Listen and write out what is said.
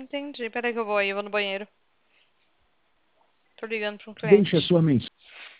entendi. Peraí que eu vou aí, eu vou no banheiro. Tô ligando pra um Deixe a cliente. sua mensagem.